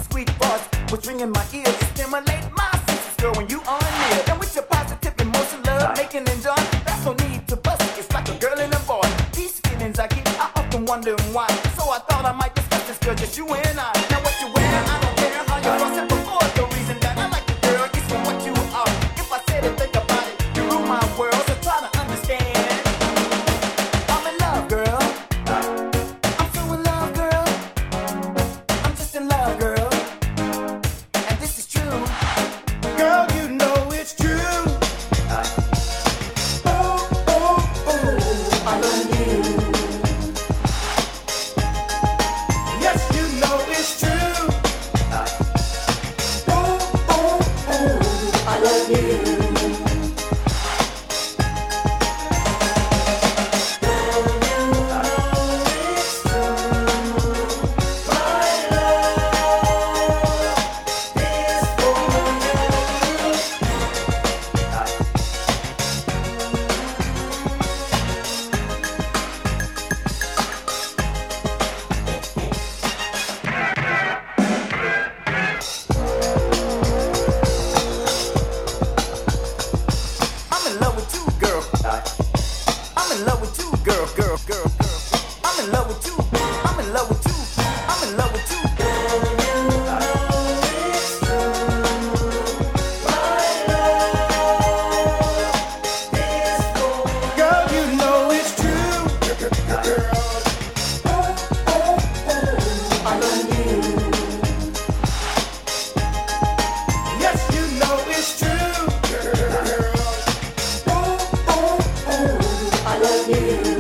sweet voice was ringing my ear. It stimulate my senses, girl, when you are near. And with your positive emotion, love, making and joy, that's no need to bust it. It's like a girl and a boy. These feelings I get, I often wonder why. So I thought I might discuss this, girl, just you and I. Now what you wear, I don't care how you cross it before. The reason that I like you, girl, is for what you are. If I said it, think about it, you rule my world, so try to understand. I'm in love, girl. I'm so in love, girl. I'm just in love, girl. And this is true. Girl, you know it's true. I love you. Yes, you know it's true. I love you. I'm in love with you, girl. I'm in love with you, girl, girl, girl, girl. I'm in love with you. I'm in love with you. I'm in love with you. Girl, you know it's true. I love you. Yes, you know it's true. I love you.